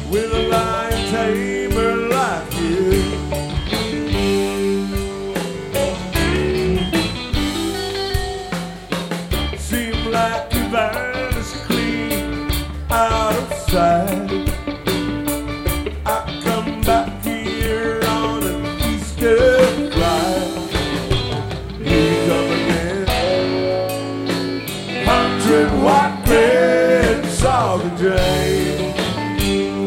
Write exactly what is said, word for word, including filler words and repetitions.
with a lion tamer like you. Seem like you vanished clean out of sight. I come back here on an Easter flight. Here you come again, hundred white bread, salt and dry.